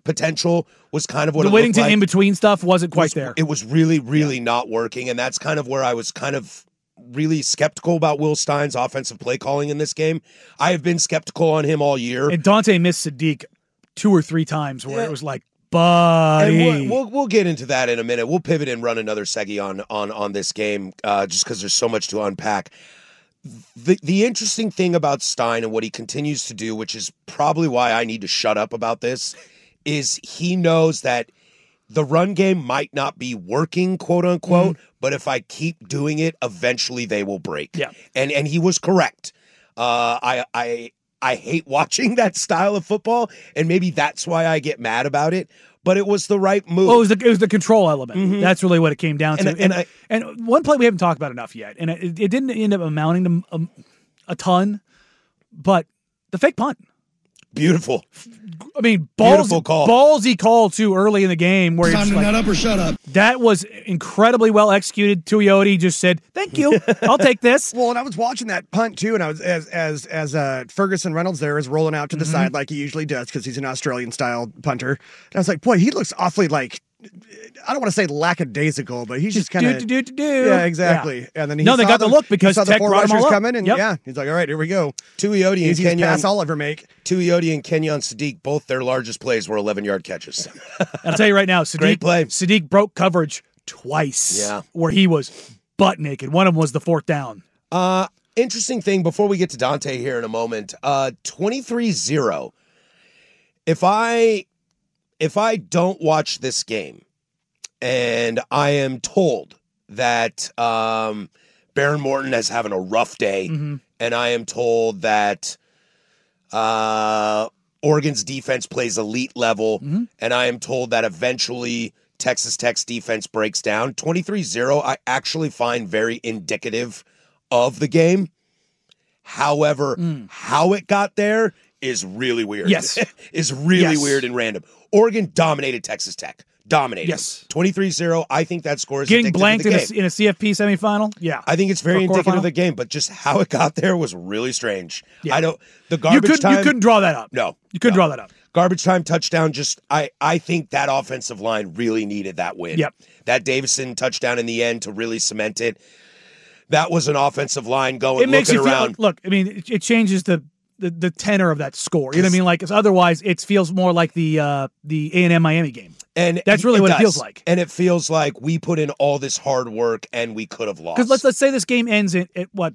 potential was kind of what the it looked Whittington like. in between stuff wasn't quite there. It was really, really not working, and that's kind of where I was kind of really skeptical about Will Stein's offensive play calling in this game. I have been skeptical on him all year. And Dante missed Sadiq 2 or 3 times where it was like, buddy. And we'll get into that in a minute. We'll pivot and run another seggy on this game just because there's so much to unpack. The interesting thing about Stein and what he continues to do, which is probably why I need to shut up about this, is he knows that the run game might not be working, quote unquote, but if I keep doing it, eventually they will break. Yeah. And he was correct. I hate watching that style of football, and maybe that's why I get mad about it. But it was the right move. Oh, it was the control element. Mm-hmm. That's really what it came down to. And one play we haven't talked about enough yet, and it didn't end up amounting to a ton, but the fake punt. Beautiful. I mean, beautiful call. Ballsy call too early in the game where time to nut up or shut up. That was incredibly well executed. Tuioti just said, "Thank you, I'll take this." Well, and I was watching that punt too, and I was as Ferguson Reynolds there is rolling out to the side like he usually does because he's an Australian style punter. And I was like, boy, he looks awfully like, I don't want to say lackadaisical, but he's just kind of Yeah, exactly. Yeah. And then they got the look because he saw the Tech 4 brought them rushers all up. coming, and he's like, all right, here we go. Tuioti and Easiest pass I'll ever make. Tuioti and Kenyon Sadiq, both their largest plays were 11-yard catches. I'll tell you right now, Great play. Sadiq broke coverage twice. Where he was butt naked. One of them was the 4th down. Interesting thing before we get to Dante here in a moment. 23-0. If I don't watch this game and I am told that Baron Morton is having a rough day, and I am told that Oregon's defense plays elite level, and I am told that eventually Texas Tech's defense breaks down, 23-0 I actually find very indicative of the game. However, how it got there is really weird. Yes. is really weird and random. Oregon dominated Texas Tech. Dominated. Yes. 23-0. I think that score is getting indicative blanked of the in game. a CFP semifinal. Yeah. I think it's very Or indicative quarterfinal. of the game, but just how it got there was really strange. Yeah. The garbage time. You couldn't draw that up. No. You couldn't draw that up. Garbage time touchdown, I think that offensive line really needed that win. Yep. That Davison touchdown in the end to really cement it. That was an offensive line going, It makes looking you feel around. like, look, I mean, it changes the tenor of that score. You know what I mean? Like, 'cause otherwise it feels more like the A&M Miami game. And that's really what it feels like. And it feels like we put in all this hard work and we could have lost. Because let's say this game ends at what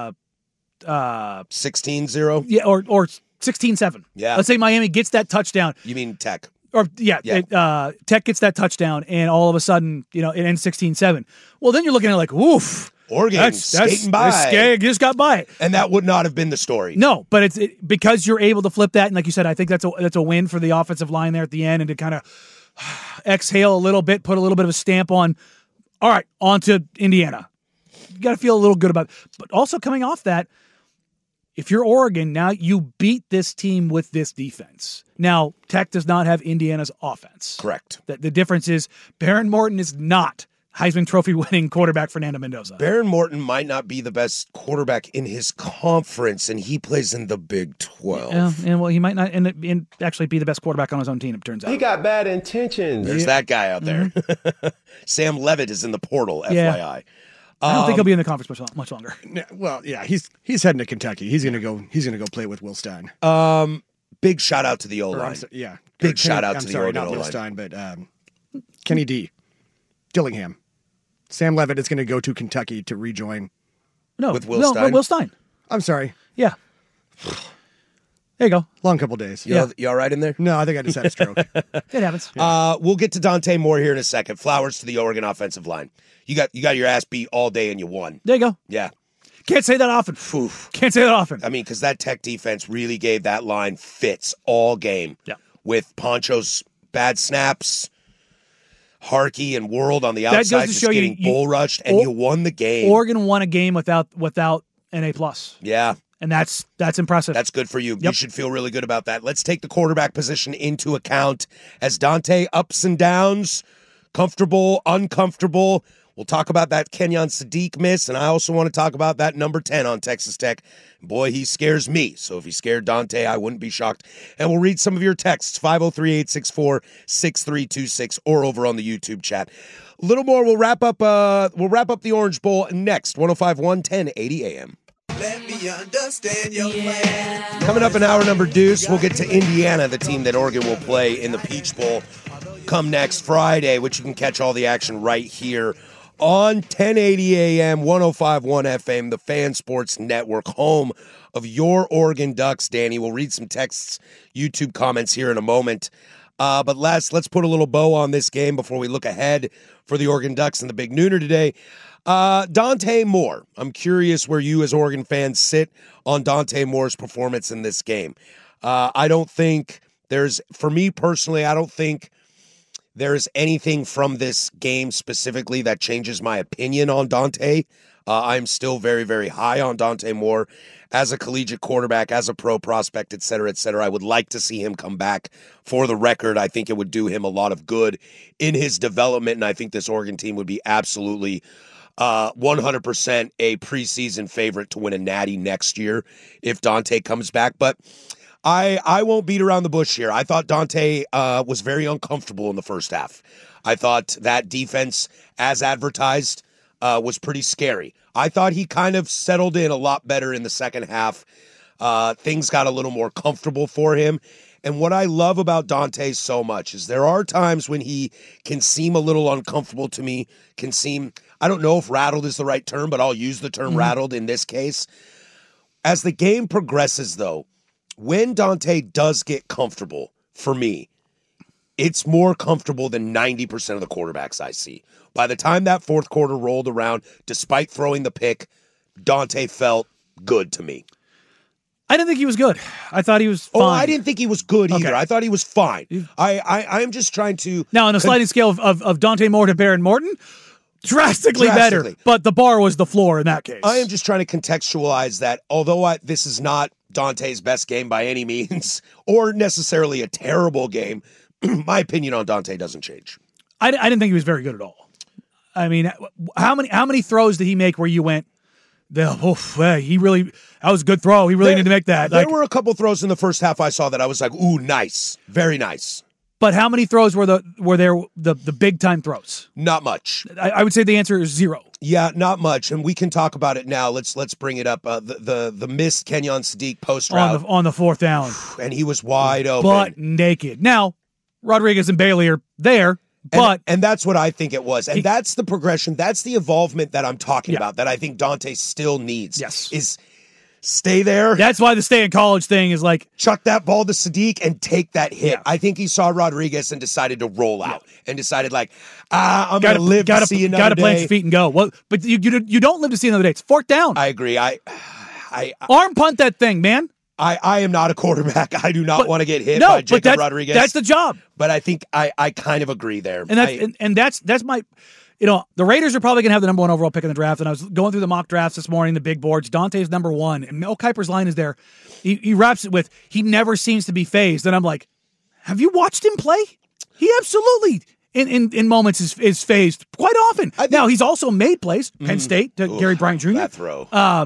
16-0? Yeah, or 16-7. Yeah. Let's say Miami gets that touchdown. You mean Tech? Or Tech gets that touchdown, and all of a sudden, it ends 16-7. Well, then you're looking at it like, oof, Oregon skating by. Just got by it, and that would not have been the story. No, but it's because you're able to flip that, and like you said, I think that's a win for the offensive line there at the end, and to kind of exhale a little bit, put a little bit of a stamp on. All right, on to Indiana. You got to feel a little good about it. But also coming off that, if you're Oregon, now you beat this team with this defense. Now, Tech does not have Indiana's offense. Correct. The difference is Baron Morton is not Heisman Trophy winning quarterback Fernando Mendoza. Baron Morton might not be the best quarterback in his conference, and he plays in the Big 12. And he might not end actually be the best quarterback on his own team, it turns out. He got bad intentions. There's that guy out there. Sam Levitt is in the portal, Yeah. FYI. I don't think he'll be in the conference much longer. Well, yeah, he's heading to Kentucky. He's gonna go play with Will Stein. Big shout out to the O-line. Big shout out to the Oregon not O-line. Will Stein, but Kenny D. Dillingham. Sam Levitt is going to go to Kentucky to rejoin. With Will Stein? Will Stein. I'm sorry. Yeah. There you go. Long couple days. You all right in there? No, I think I just had a stroke. It happens. We'll get to Dante Moore here in a second. Flowers to the Oregon offensive line. You got your ass beat all day and you won. There you go. Yeah. Can't say that often. Can't say that often. I mean, because that Tech defense really gave that line fits all game. Yeah. With Poncho's bad snaps, Harkey and World on the That outside goes to just show getting bull rushed, and you won the game. Oregon won a game without an A+. Yeah. And that's impressive. That's good for you. Yep. You should feel really good about that. Let's take the quarterback position into account as Dante ups and downs, comfortable, uncomfortable. We'll talk about that Kenyon Sadiq miss, and I also want to talk about that number 10 on Texas Tech. Boy, he scares me. So if he scared Dante, I wouldn't be shocked. And we'll read some of your texts, 503-864-6326, or over on the YouTube chat. A little more. We'll wrap up the Orange Bowl next. 105.1 1080 AM. Let me understand your plan. Coming up in hour number deuce, we'll get to Indiana, the team that Oregon will play in the Peach Bowl come next Friday, which you can catch all the action right here on 1080 AM, 105.1 FM, the Fan Sports Network, home of your Oregon Ducks. Danny, we'll read some texts, YouTube comments here in a moment. But let's put a little bow on this game before we look ahead for the Oregon Ducks and the big nooner today. Dante Moore. I'm curious where you as Oregon fans sit on Dante Moore's performance in this game. I don't think for me personally, I don't think there's anything from this game specifically that changes my opinion on Dante. I'm still very, very high on Dante Moore as a collegiate quarterback, as a pro prospect, et cetera, et cetera. I would like to see him come back. For the record, I think it would do him a lot of good in his development, and I think this Oregon team would be absolutely 100% a preseason favorite to win a natty next year if Dante comes back. But I won't beat around the bush here. I thought Dante was very uncomfortable in the first half. I thought that defense, as advertised, was pretty scary. I thought he kind of settled in a lot better in the second half. Things got a little more comfortable for him. And what I love about Dante so much is there are times when he can seem a little uncomfortable to me, I don't know if rattled is the right term, but I'll use the term rattled in this case. As the game progresses, though, when Dante does get comfortable, for me, it's more comfortable than 90% of the quarterbacks I see. By the time that fourth quarter rolled around, despite throwing the pick, Dante felt good to me. I didn't think he was good. I thought he was fine. Oh, I didn't think he was good either. Okay. I thought he was fine. I'm just trying to... Now, on a sliding scale of Dante Moore to Baron Morton, drastically better, but the bar was the floor in that case. I am just trying to contextualize that, although this is not Dante's best game by any means, or necessarily a terrible game, my opinion on Dante doesn't change. I didn't think he was very good at all. I mean, how many throws did he make where you went, that was a good throw. He really needed to make that. There were a couple throws in the first half I saw that I was like, ooh, nice. Very nice. But how many throws were the big time throws? Not much. I would say the answer is 0. Yeah, not much, and we can talk about it now. Let's bring it up. The missed Kenyon Sadiq post route on the fourth down, and he was wide open, butt naked. Now Rodriguez and Bailey are there, and that's what I think it was, and that's the progression. That's the involvement that I'm talking about. That I think Dante still needs. Yes, is stay there. That's why the stay in college thing is like chuck that ball to Sadiq and take that hit. Yeah. I think he saw Rodriguez and decided to roll out and decided like, I'm going to live to see another day. Got to plant your feet and go. Well, but you don't live to see another day. It's fourth down. I agree. I arm punt that thing, man. I am not a quarterback. I do not want to get hit by Jacob Rodriguez. That's the job. But I think I kind of agree there. And that's my. The Raiders are probably going to have the number 1 overall pick in the draft, and I was going through the mock drafts this morning, the big boards. Dante's number 1, and Mel Kiper's line is there. He wraps it with, he never seems to be phased. And I'm like, have you watched him play? He absolutely, in moments, is phased quite often. Now, he's also made plays, Penn State, to Gary Bryant Jr. That throw.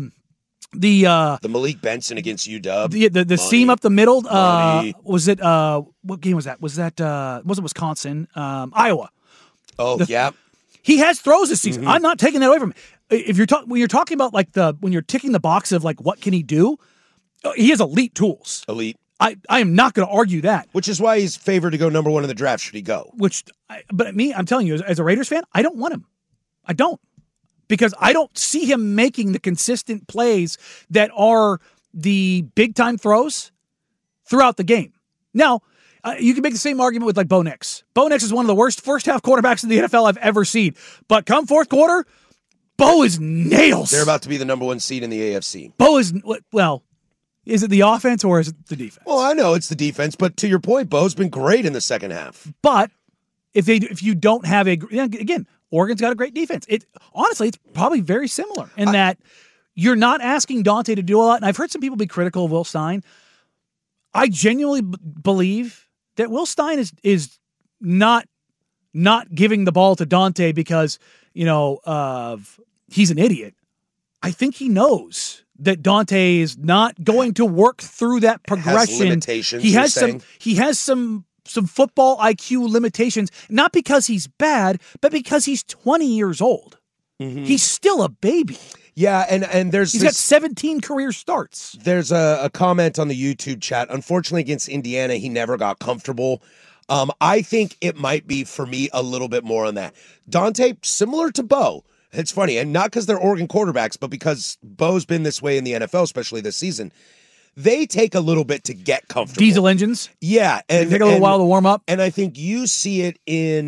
The Malik Benson against UW. The seam up the middle, was it, what game was that? Wasn't Wisconsin? Iowa. Oh, yeah. He has throws this season. I'm not taking that away from him. If when you're talking about when you're ticking the box of what can he do, he has elite tools. Elite. I am not going to argue that. Which is why he's favored to go number 1 in the draft. Should he go? But I'm telling you, as a Raiders fan, I don't want him. I don't, because I don't see him making the consistent plays that are the big time throws throughout the game. Now. You can make the same argument with Bo Nix. Bo Nix is one of the worst first-half quarterbacks in the NFL I've ever seen. But come fourth quarter, Bo is nails. They're about to be the number 1 seed in the AFC. Bo is, is it the offense or is it the defense? Well, I know it's the defense, but to your point, Bo's been great in the second half. But if you don't have again, Oregon's got a great defense. Honestly, it's probably very similar in that you're not asking Dante to do a lot. And I've heard some people be critical of Will Stein. I genuinely believe that Will Stein is not giving the ball to Dante because he's an idiot. I think he knows that Dante is not going to work through that progression. Has limitations, he has you're saying? He has some football IQ limitations, not because he's bad, but because he's 20 years old. He's still a baby. Yeah, and he's got 17 career starts. There's a comment on the YouTube chat. Unfortunately, against Indiana, he never got comfortable. I think it might be, for me, a little bit more on that. Dante, similar to Bo. It's funny, and not because they're Oregon quarterbacks, but because Bo's been this way in the NFL, especially this season. They take a little bit to get comfortable. Diesel engines? Yeah. And they take a little while to warm up. And I think you see it in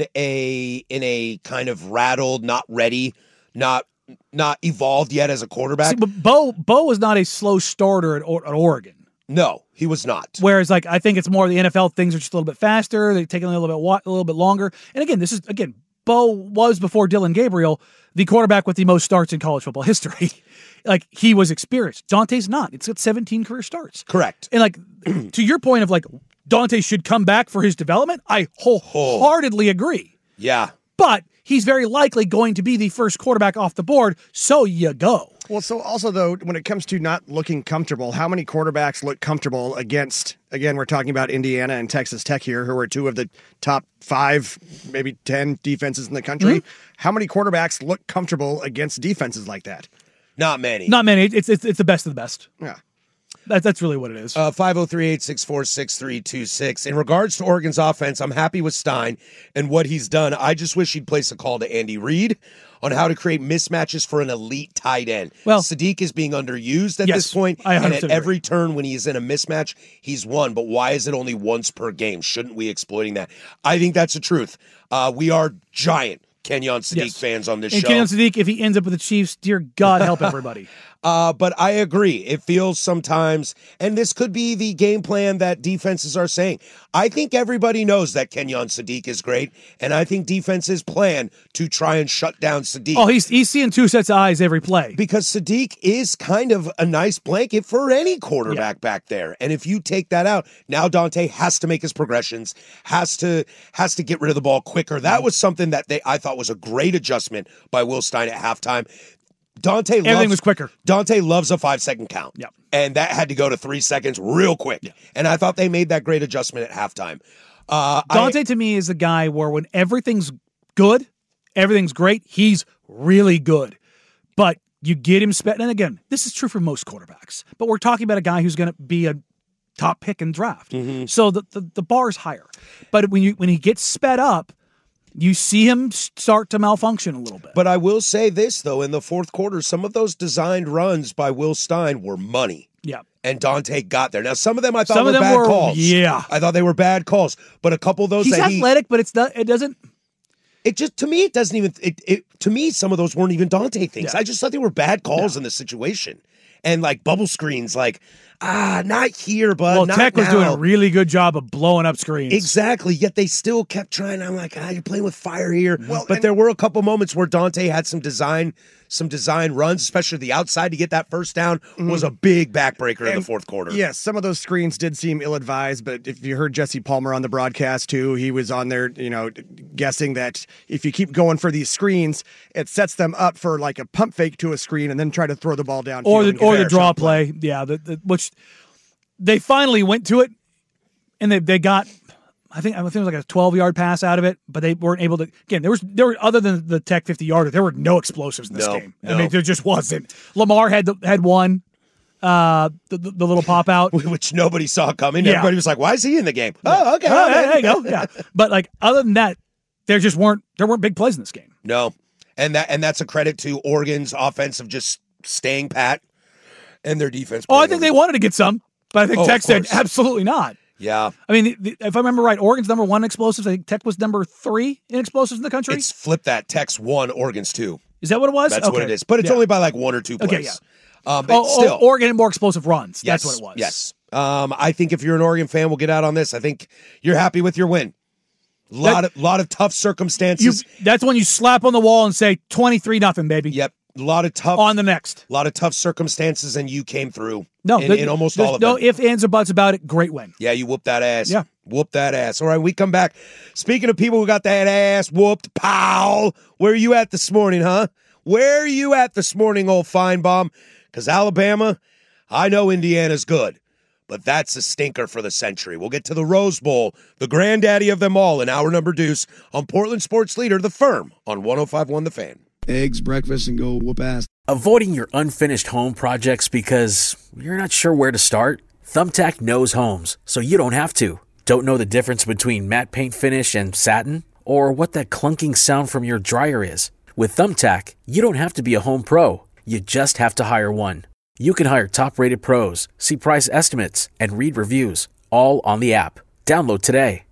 a kind of rattled, not ready, not evolved yet as a quarterback. See, but Bo was not a slow starter at Oregon. No, he was not. Whereas, I think it's more the NFL things are just a little bit faster. They take a little bit longer. And again, Bo was, before Dylan Gabriel, the quarterback with the most starts in college football history. He was experienced. Dante's not. It's got 17 career starts. Correct. And to your point of Dante should come back for his development, I wholeheartedly agree. Yeah. But he's very likely going to be the first quarterback off the board, so you go. Well, so also, though, when it comes to not looking comfortable, how many quarterbacks look comfortable against, again, we're talking about Indiana and Texas Tech here, who are two of the top 5, maybe 10 defenses in the country. How many quarterbacks look comfortable against defenses like that? Not many. Not many. It's the best of the best. Yeah. That's really what it is. 503-864-6326. In regards to Oregon's offense, I'm happy with Stein and what he's done. I just wish he'd place a call to Andy Reid on how to create mismatches for an elite tight end. Well, Sadiq is being underused at this point, and at every turn when he's in a mismatch, he's won. But why is it only once per game? Shouldn't we exploiting that? I think that's the truth. We are giant Kenyon Sadiq fans on this show. And Kenyon Sadiq, if he ends up with the Chiefs, dear God, help everybody. But I agree. It feels sometimes, and this could be the game plan that defenses are saying. I think everybody knows that Kenyon Sadiq is great, and I think defenses plan to try and shut down Sadiq. Oh, he's seeing two sets of eyes every play. Because Sadiq is kind of a nice blanket for any quarterback back there. And if you take that out, now Dante has to make his progressions, has to get rid of the ball quicker. That was something that I thought was a great adjustment by Will Stein at halftime. Everything was quicker. Dante loves a 5-second count. Yep. And that had to go to 3 seconds real quick. Yep. And I thought they made that great adjustment at halftime. Dante, to me, is the guy where when everything's good, everything's great, he's really good. But you get him and again, this is true for most quarterbacks, but we're talking about a guy who's going to be a top pick in draft. So the bar is higher. But when he gets sped up, you see him start to malfunction a little bit. But I will say this, though, in the fourth quarter, some of those designed runs by Will Stein were money. Yeah. And Dante got there. Now, some of them I thought were bad calls. Yeah. I thought they were bad calls. But a couple of those He's athletic, but it doesn't. It just, to me, it doesn't even, to me, some of those weren't even Dante things. Yeah. I just thought they were bad calls in the situation. And bubble screens, not here, but not Tech was now. doing a really good job of blowing up screens. Exactly. Yet they still kept trying. I'm like, you're playing with fire here. But there were a couple moments where Dante had some design runs, especially the outside to get that first down was a big backbreaker in the fourth quarter. Yes, some of those screens did seem ill-advised, but if you heard Jesse Palmer on the broadcast too, he was on there, guessing that if you keep going for these screens, it sets them up for a pump fake to a screen and then try to throw the ball down. Or the draw play. Yeah, which they finally went to it, and they got. I think it was like a 12-yard pass out of it, but they weren't able to. Again, there were other than the Tech 50-yarder, there were no explosives in this game. No. I mean, there just wasn't. Lamar had one, the little pop out, which nobody saw coming. Yeah. Everybody was like, "Why is he in the game?" Yeah. Oh, okay, there you go. Yeah, but other than that, there weren't big plays in this game. No, and that's a credit to Oregon's offense of just staying pat and their defense. Oh, I think they wanted to get some, but I think Tech said absolutely not. Yeah. I mean, if I remember right, Oregon's number 1 in explosives. I think Tech was number 3 in explosives in the country. It's flipped that. Tech's 1, Oregon's 2. Is that what it was? That's what it is. But it's only by 1 or 2 plays. Okay, yeah. But still. Oregon had more explosive runs. Yes, that's what it was. Yes. I think if you're an Oregon fan, we'll get out on this. I think you're happy with your win. Lot of tough circumstances. That's when you slap on the wall and say 23-0, baby. Yep. A lot of tough circumstances, and you came through. No, in almost all of them. No ifs, ands, or buts about it. Great win. Yeah, you whooped that ass. Yeah. Whoop that ass. All right, we come back. Speaking of people who got that ass whooped, pal, where are you at this morning, huh? Where are you at this morning, old Feinbaum? Because Alabama, I know Indiana's good, but that's a stinker for the century. We'll get to the Rose Bowl, the granddaddy of them all, in hour number deuce on Portland Sports Leader, The Firm, on 105.1 The Fan. Eggs, breakfast, and go whoop ass. Avoiding your unfinished home projects because you're not sure where to start? Thumbtack knows homes, so you don't have to. Don't know the difference between matte paint finish and satin? Or what that clunking sound from your dryer is? With Thumbtack, you don't have to be a home pro. You just have to hire one. You can hire top-rated pros, see price estimates, and read reviews, all on the app. Download today.